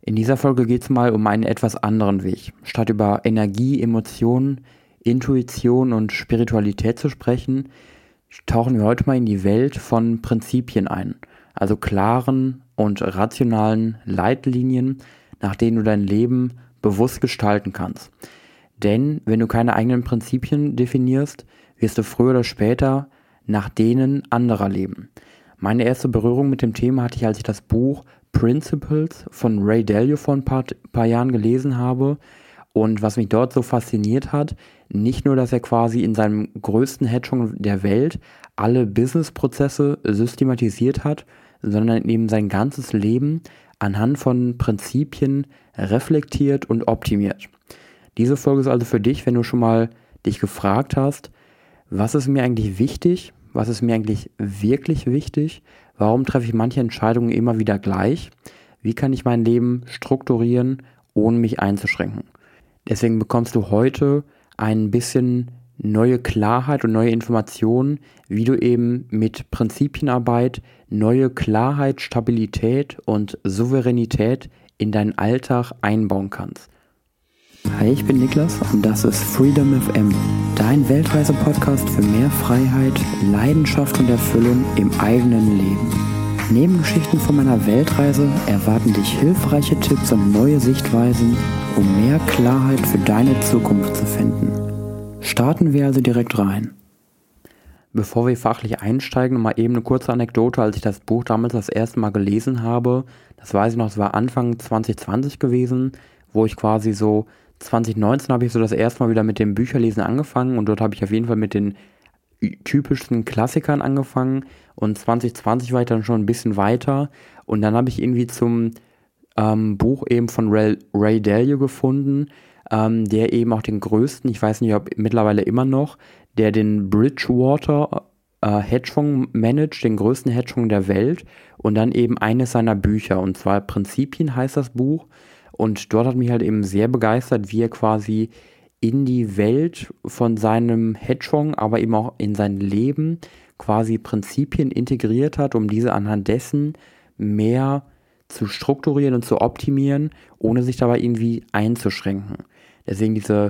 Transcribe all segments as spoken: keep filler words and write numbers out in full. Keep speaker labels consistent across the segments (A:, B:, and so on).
A: In dieser Folge geht es mal um einen etwas anderen Weg. Statt über Energie, Emotionen, Intuition und Spiritualität zu sprechen, tauchen wir heute mal in die Welt von Prinzipien ein. Also klaren und rationalen Leitlinien, nach denen du dein Leben bewusst gestalten kannst. Denn wenn du keine eigenen Prinzipien definierst, wirst du früher oder später nach denen anderer leben. Meine erste Berührung mit dem Thema hatte ich, als ich das Buch Principles von Ray Dalio vor ein paar, paar Jahren gelesen habe. Und was mich dort so fasziniert hat, nicht nur, dass er quasi in seinem größten Hedgefonds der Welt alle Businessprozesse systematisiert hat, sondern eben sein ganzes Leben anhand von Prinzipien reflektiert und optimiert. Diese Folge ist also für dich, wenn du schon mal dich gefragt hast, was ist mir eigentlich wichtig, was ist mir eigentlich wirklich wichtig, warum treffe ich manche Entscheidungen immer wieder gleich, wie kann ich mein Leben strukturieren, ohne mich einzuschränken. Deswegen bekommst du heute ein bisschen neue Klarheit und neue Informationen, wie du eben mit Prinzipienarbeit neue Klarheit, Stabilität und Souveränität in deinen Alltag einbauen kannst.
B: Hi, ich bin Niklas und das ist Freedom F M, dein Weltreise-Podcast für mehr Freiheit, Leidenschaft und Erfüllung im eigenen Leben. Neben Geschichten von meiner Weltreise erwarten dich hilfreiche Tipps und neue Sichtweisen, um mehr Klarheit für deine Zukunft zu finden. Starten wir also direkt rein.
A: Bevor wir fachlich einsteigen, mal eben eine kurze Anekdote, als ich das Buch damals das erste Mal gelesen habe. Das weiß ich noch, es war Anfang zwanzig zwanzig gewesen, wo ich quasi so zwanzig neunzehn habe ich so das erste Mal wieder mit dem Bücherlesen angefangen und dort habe ich auf jeden Fall mit den typischsten Klassikern angefangen und zwanzig zwanzig war ich dann schon ein bisschen weiter und dann habe ich irgendwie zum ähm, Buch eben von Ray, Ray Dalio gefunden, ähm, der eben auch den größten, ich weiß nicht, ob mittlerweile immer noch, der den Bridgewater äh, Hedgefonds managt, den größten Hedgefonds der Welt und dann eben eines seiner Bücher und zwar Prinzipien heißt das Buch. Und dort hat mich halt eben sehr begeistert, wie er quasi in die Welt von seinem Hedgefonds, aber eben auch in sein Leben quasi Prinzipien integriert hat, um diese anhand dessen mehr zu strukturieren und zu optimieren, ohne sich dabei irgendwie einzuschränken. Deswegen diese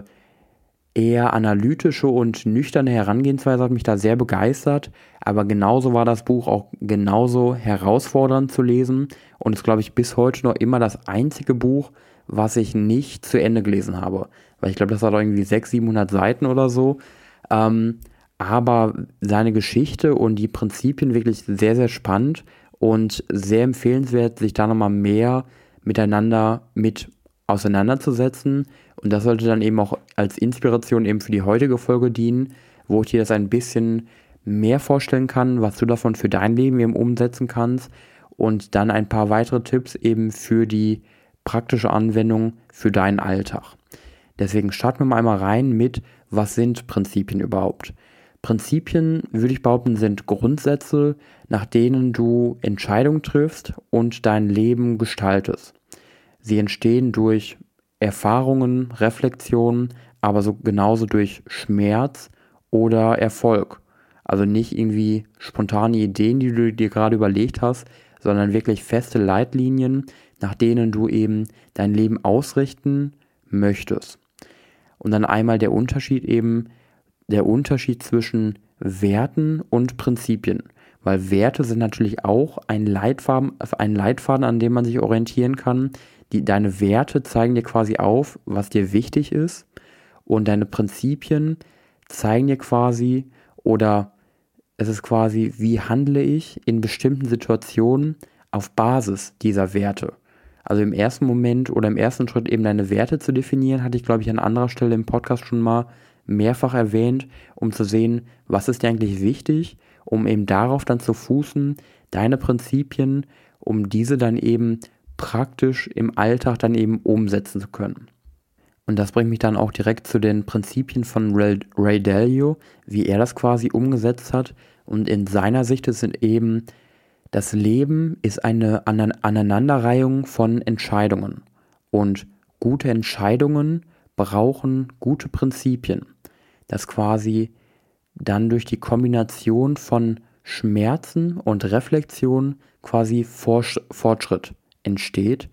A: eher analytische und nüchterne Herangehensweise hat mich da sehr begeistert, aber genauso war das Buch auch genauso herausfordernd zu lesen und ist, glaube ich, bis heute noch immer das einzige Buch, was ich nicht zu Ende gelesen habe, weil ich glaube, das hat irgendwie sechshundert, siebenhundert Seiten oder so, ähm, aber seine Geschichte und die Prinzipien wirklich sehr, sehr spannend und sehr empfehlenswert, sich da nochmal mehr miteinander mit auseinanderzusetzen. Und das sollte dann eben auch als Inspiration eben für die heutige Folge dienen, wo ich dir das ein bisschen mehr vorstellen kann, was du davon für dein Leben eben umsetzen kannst und dann ein paar weitere Tipps eben für die praktische Anwendung für deinen Alltag. Deswegen starten wir mal einmal rein mit, was sind Prinzipien überhaupt? Prinzipien, würde ich behaupten, sind Grundsätze, nach denen du Entscheidungen triffst und dein Leben gestaltest. Sie entstehen durch Erfahrungen, Reflexionen, aber so genauso durch Schmerz oder Erfolg. Also nicht irgendwie spontane Ideen, die du dir gerade überlegt hast, sondern wirklich feste Leitlinien, nach denen du eben dein Leben ausrichten möchtest. Und dann einmal der Unterschied eben, der Unterschied zwischen Werten und Prinzipien. Weil Werte sind natürlich auch ein Leitfaden, ein Leitfaden, an dem man sich orientieren kann. Die, deine Werte zeigen dir quasi auf, was dir wichtig ist. Und deine Prinzipien zeigen dir quasi, oder es ist quasi, wie handle ich in bestimmten Situationen auf Basis dieser Werte. Also im ersten Moment oder im ersten Schritt eben deine Werte zu definieren, hatte ich, glaube ich, an anderer Stelle im Podcast schon mal mehrfach erwähnt, um zu sehen, was ist dir eigentlich wichtig, um eben darauf dann zu fußen, deine Prinzipien, um diese dann eben praktisch im Alltag dann eben umsetzen zu können. Und das bringt mich dann auch direkt zu den Prinzipien von Ray, Ray Dalio, wie er das quasi umgesetzt hat. Und in seiner Sicht ist es eben, das Leben ist eine Aneinanderreihung von Entscheidungen. Und gute Entscheidungen brauchen gute Prinzipien. Das quasi dann durch die Kombination von Schmerzen und Reflexion quasi Fortschritt entsteht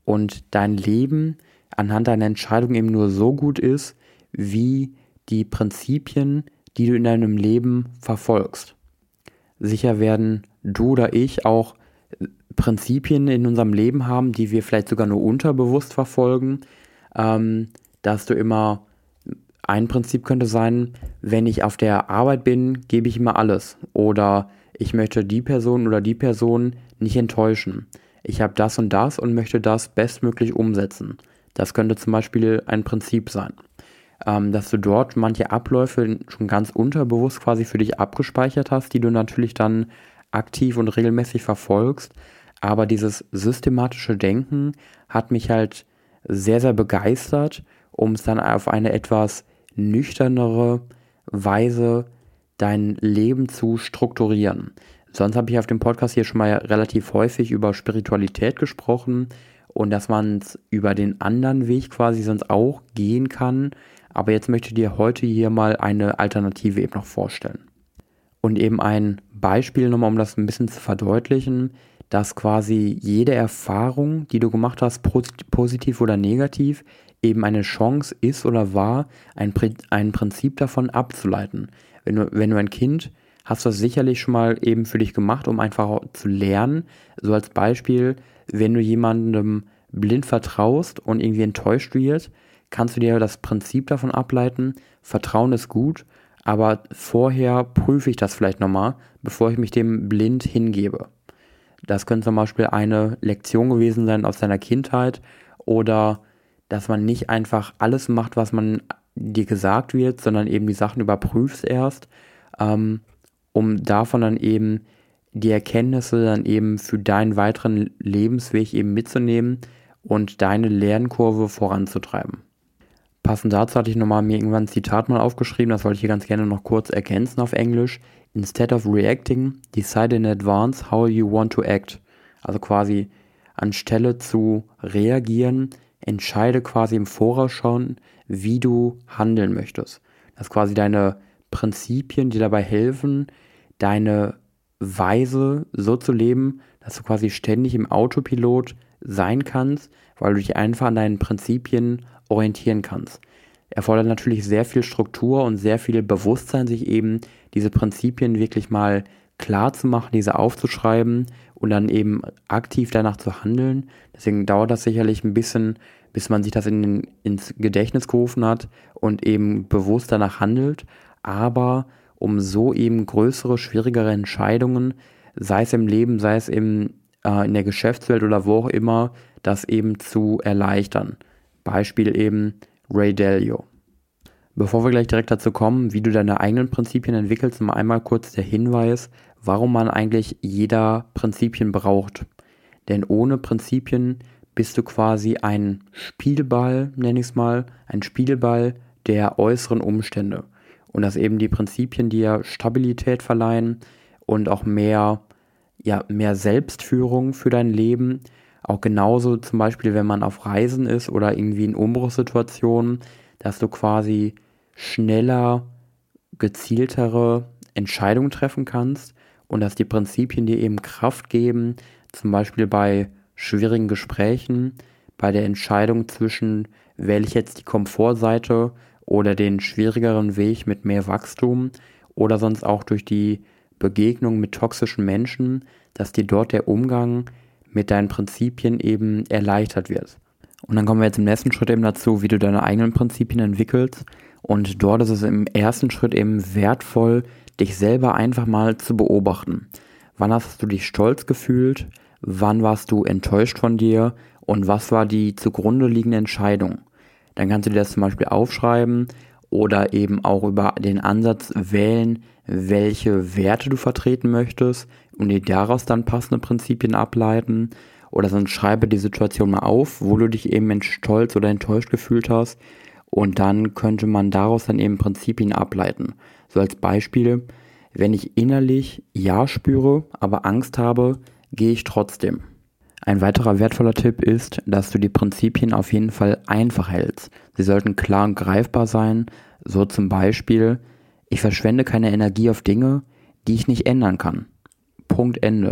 A: und dein Leben anhand deiner Entscheidung eben nur so gut ist, wie die Prinzipien, die du in deinem Leben verfolgst. Sicher werden du oder ich auch Prinzipien in unserem Leben haben, die wir vielleicht sogar nur unterbewusst verfolgen, ähm, dass du immer, ein Prinzip könnte sein, wenn ich auf der Arbeit bin, gebe ich immer alles, oder ich möchte die Person oder die Person nicht enttäuschen. Ich habe das und das und möchte das bestmöglich umsetzen. Das könnte zum Beispiel ein Prinzip sein. Ähm, dass du dort manche Abläufe schon ganz unterbewusst quasi für dich abgespeichert hast, die du natürlich dann aktiv und regelmäßig verfolgst. Aber dieses systematische Denken hat mich halt sehr, sehr begeistert, um es dann auf eine etwas nüchternere Weise dein Leben zu strukturieren. Sonst habe ich auf dem Podcast hier schon mal relativ häufig über Spiritualität gesprochen und dass man es über den anderen Weg quasi sonst auch gehen kann. Aber jetzt möchte ich dir heute hier mal eine Alternative eben noch vorstellen. Und eben ein Beispiel nochmal, um das ein bisschen zu verdeutlichen, dass quasi jede Erfahrung, die du gemacht hast, positiv oder negativ, eben eine Chance ist oder war, ein, ein Prinzip davon abzuleiten. Wenn du, wenn du ein Kind hast, du das sicherlich schon mal eben für dich gemacht, um einfach zu lernen. So als Beispiel, wenn du jemandem blind vertraust und irgendwie enttäuscht wird, kannst du dir das Prinzip davon ableiten, Vertrauen ist gut, aber vorher prüfe ich das vielleicht nochmal, bevor ich mich dem blind hingebe. Das könnte zum Beispiel eine Lektion gewesen sein aus deiner Kindheit oder dass man nicht einfach alles macht, was man dir gesagt wird, sondern eben die Sachen überprüfst erst, ähm, um davon dann eben die Erkenntnisse dann eben für deinen weiteren Lebensweg eben mitzunehmen und deine Lernkurve voranzutreiben. Passend dazu hatte ich nochmal mir irgendwann ein Zitat mal aufgeschrieben, das wollte ich hier ganz gerne noch kurz ergänzen auf Englisch. Instead of reacting, decide in advance how you want to act. Also quasi anstelle zu reagieren, entscheide quasi im Voraus schon, wie du handeln möchtest. Das ist quasi deine Prinzipien, die dabei helfen, deine Weise so zu leben, dass du quasi ständig im Autopilot sein kannst, weil du dich einfach an deinen Prinzipien orientieren kannst. Erfordert natürlich sehr viel Struktur und sehr viel Bewusstsein, sich eben diese Prinzipien wirklich mal klar zu machen, diese aufzuschreiben und dann eben aktiv danach zu handeln. Deswegen dauert das sicherlich ein bisschen, bis man sich das in den, ins Gedächtnis gerufen hat und eben bewusst danach handelt. Aber um so eben größere, schwierigere Entscheidungen, sei es im Leben, sei es im, äh, in der Geschäftswelt oder wo auch immer, das eben zu erleichtern. Beispiel eben Ray Dalio. Bevor wir gleich direkt dazu kommen, wie du deine eigenen Prinzipien entwickelst, noch einmal kurz der Hinweis, warum man eigentlich jeder Prinzipien braucht. Denn ohne Prinzipien bist du quasi ein Spielball, nenne ich es mal, ein Spielball der äußeren Umstände. Und dass eben die Prinzipien dir Stabilität verleihen und auch mehr, ja, mehr Selbstführung für dein Leben. Auch genauso zum Beispiel, wenn man auf Reisen ist oder irgendwie in Umbruchssituationen, dass du quasi schneller, gezieltere Entscheidungen treffen kannst und dass die Prinzipien dir eben Kraft geben, zum Beispiel bei schwierigen Gesprächen, bei der Entscheidung zwischen, wähle ich jetzt die Komfortseite oder den schwierigeren Weg mit mehr Wachstum oder sonst auch durch die Begegnung mit toxischen Menschen, dass dir dort der Umgang mit deinen Prinzipien eben erleichtert wird. Und dann kommen wir jetzt im nächsten Schritt eben dazu, wie du deine eigenen Prinzipien entwickelst. Und dort ist es im ersten Schritt eben wertvoll, dich selber einfach mal zu beobachten. Wann hast du dich stolz gefühlt? Wann warst du enttäuscht von dir? Und was war die zugrunde liegende Entscheidung? Dann kannst du dir das zum Beispiel aufschreiben oder eben auch über den Ansatz wählen, welche Werte du vertreten möchtest und dir daraus dann passende Prinzipien ableiten. Oder sonst schreibe die Situation mal auf, wo du dich eben stolz oder enttäuscht gefühlt hast. Und dann könnte man daraus dann eben Prinzipien ableiten. So als Beispiel, wenn ich innerlich Ja spüre, aber Angst habe, gehe ich trotzdem. Ein weiterer wertvoller Tipp ist, dass du die Prinzipien auf jeden Fall einfach hältst. Sie sollten klar und greifbar sein. So zum Beispiel, ich verschwende keine Energie auf Dinge, die ich nicht ändern kann. Punkt Ende.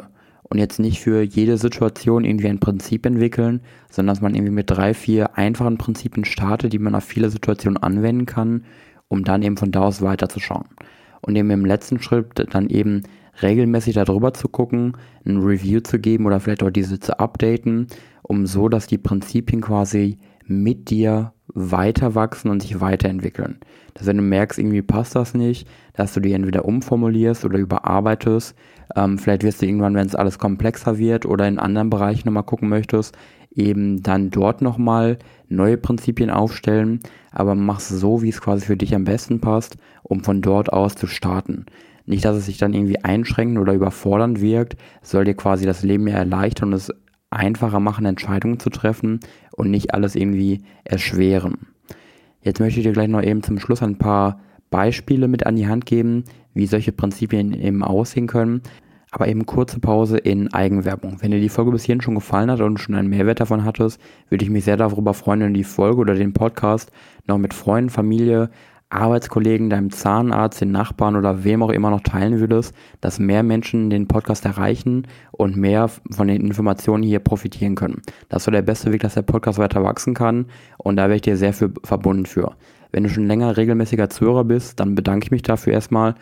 A: und jetzt nicht für jede Situation irgendwie ein Prinzip entwickeln, sondern dass man irgendwie mit drei, vier einfachen Prinzipien startet, die man auf viele Situationen anwenden kann, um dann eben von da aus weiterzuschauen. Und eben im letzten Schritt dann eben regelmäßig darüber zu gucken, ein Review zu geben oder vielleicht auch diese zu updaten, um so, dass die Prinzipien quasi mit dir weiter wachsen und sich weiterentwickeln. Dass wenn du merkst, irgendwie passt das nicht, dass du die entweder umformulierst oder überarbeitest. Ähm, vielleicht wirst du irgendwann, wenn es alles komplexer wird oder in anderen Bereichen nochmal gucken möchtest, eben dann dort nochmal neue Prinzipien aufstellen, aber mach es so, wie es quasi für dich am besten passt, um von dort aus zu starten. Nicht, dass es sich dann irgendwie einschränkend oder überfordernd wirkt, es soll dir quasi das Leben ja erleichtern und es einfacher machen, Entscheidungen zu treffen und nicht alles irgendwie erschweren. Jetzt möchte ich dir gleich noch eben zum Schluss ein paar Beispiele mit an die Hand geben, wie solche Prinzipien eben aussehen können. Aber eben kurze Pause in Eigenwerbung. Wenn dir die Folge bis hierhin schon gefallen hat und schon einen Mehrwert davon hattest, würde ich mich sehr darüber freuen, wenn du die Folge oder den Podcast noch mit Freunden, Familie, Arbeitskollegen, deinem Zahnarzt, den Nachbarn oder wem auch immer noch teilen würdest, dass mehr Menschen den Podcast erreichen und mehr von den Informationen hier profitieren können. Das ist der beste Weg, dass der Podcast weiter wachsen kann und da wäre ich dir sehr für verbunden für. Wenn du schon länger regelmäßiger Zuhörer bist, dann bedanke ich mich dafür erstmal.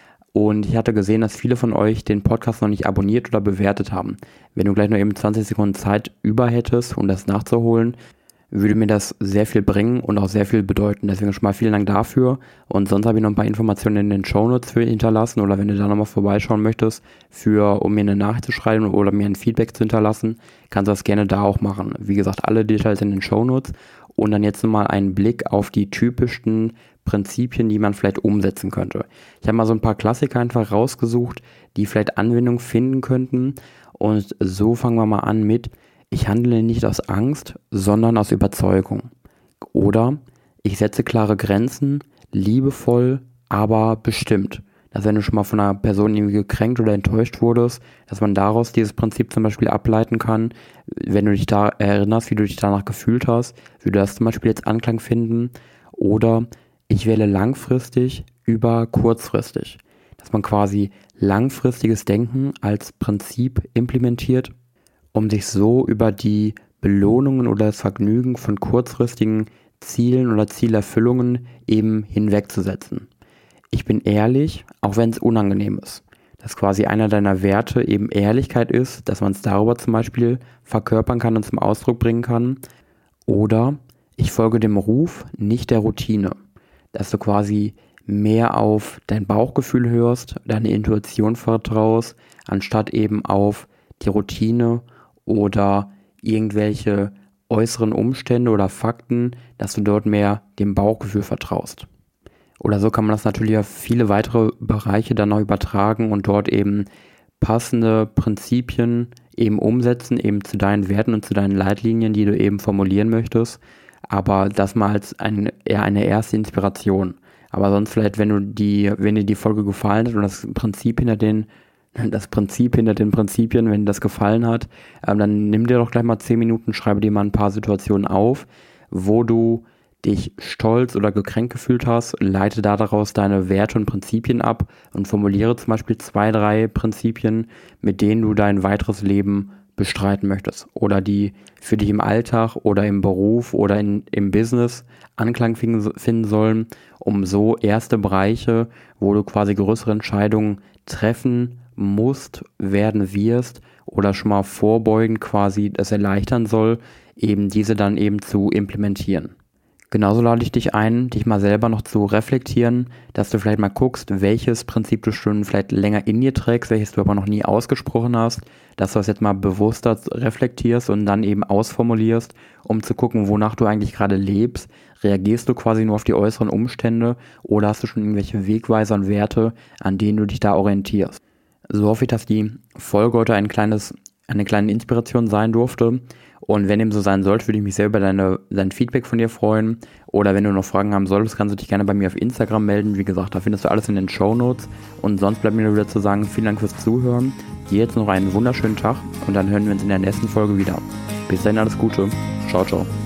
A: Und ich hatte gesehen, dass viele von euch den Podcast noch nicht abonniert oder bewertet haben. Wenn du gleich noch eben zwanzig Sekunden Zeit über hättest, um das nachzuholen, würde mir das sehr viel bringen und auch sehr viel bedeuten. Deswegen schon mal vielen Dank dafür. Und sonst habe ich noch ein paar Informationen in den Shownotes für hinterlassen. Oder wenn du da nochmal vorbeischauen möchtest, für, um mir eine Nachricht zu schreiben oder mir ein Feedback zu hinterlassen, kannst du das gerne da auch machen. Wie gesagt, alle Details in den Shownotes. Und dann jetzt nochmal einen Blick auf die typischsten Prinzipien, die man vielleicht umsetzen könnte. Ich habe mal so ein paar Klassiker einfach rausgesucht, die vielleicht Anwendung finden könnten. Und so fangen wir mal an mit: Ich handle nicht aus Angst, sondern aus Überzeugung. Oder ich setze klare Grenzen, liebevoll, aber bestimmt. Dass wenn du schon mal von einer Person irgendwie gekränkt oder enttäuscht wurdest, dass man daraus dieses Prinzip zum Beispiel ableiten kann, wenn du dich da erinnerst, wie du dich danach gefühlt hast, würde das zum Beispiel jetzt Anklang finden. Oder ich wähle langfristig über kurzfristig. Dass man quasi langfristiges Denken als Prinzip implementiert, um sich so über die Belohnungen oder das Vergnügen von kurzfristigen Zielen oder Zielerfüllungen eben hinwegzusetzen. Ich bin ehrlich, auch wenn es unangenehm ist. Dass quasi einer deiner Werte eben Ehrlichkeit ist, dass man es darüber zum Beispiel verkörpern kann und zum Ausdruck bringen kann. Oder ich folge dem Ruf, nicht der Routine. Dass du quasi mehr auf dein Bauchgefühl hörst, deine Intuition vertraust, anstatt eben auf die Routine oder irgendwelche äußeren Umstände oder Fakten, dass du dort mehr dem Bauchgefühl vertraust. Oder so kann man das natürlich auf viele weitere Bereiche dann noch übertragen und dort eben passende Prinzipien eben umsetzen, eben zu deinen Werten und zu deinen Leitlinien, die du eben formulieren möchtest. Aber das mal als ein, eher eine erste Inspiration. Aber sonst vielleicht, wenn du die, wenn dir die Folge gefallen hat und das Prinzip hinter den das Prinzip hinter den Prinzipien, wenn dir das gefallen hat, ähm, dann nimm dir doch gleich mal zehn Minuten, schreibe dir mal ein paar Situationen auf, wo du dich stolz oder gekränkt gefühlt hast, leite da daraus deine Werte und Prinzipien ab und formuliere zum Beispiel zwei, drei Prinzipien, mit denen du dein weiteres Leben bestreiten möchtest oder die für dich im Alltag oder im Beruf oder in, im Business Anklang finden sollen, um so erste Bereiche, wo du quasi größere Entscheidungen treffen musst, werden wirst oder schon mal vorbeugend quasi das erleichtern soll, eben diese dann eben zu implementieren. Genauso lade ich dich ein, dich mal selber noch zu reflektieren, dass du vielleicht mal guckst, welches Prinzip du schon vielleicht länger in dir trägst, welches du aber noch nie ausgesprochen hast, dass du das jetzt mal bewusster reflektierst und dann eben ausformulierst, um zu gucken, wonach du eigentlich gerade lebst. Reagierst du quasi nur auf die äußeren Umstände oder hast du schon irgendwelche Wegweiser und Werte, an denen du dich da orientierst? So hoffe ich, dass die Folge heute ein kleines, eine kleine Inspiration sein durfte. Und wenn dem so sein sollte, würde ich mich sehr über deine, dein Feedback von dir freuen. Oder wenn du noch Fragen haben solltest, kannst du dich gerne bei mir auf Instagram melden. Wie gesagt, da findest du alles in den Shownotes. Und sonst bleibt mir nur wieder zu sagen, vielen Dank fürs Zuhören. Dir jetzt noch einen wunderschönen Tag und dann hören wir uns in der nächsten Folge wieder. Bis dahin alles Gute. Ciao, ciao.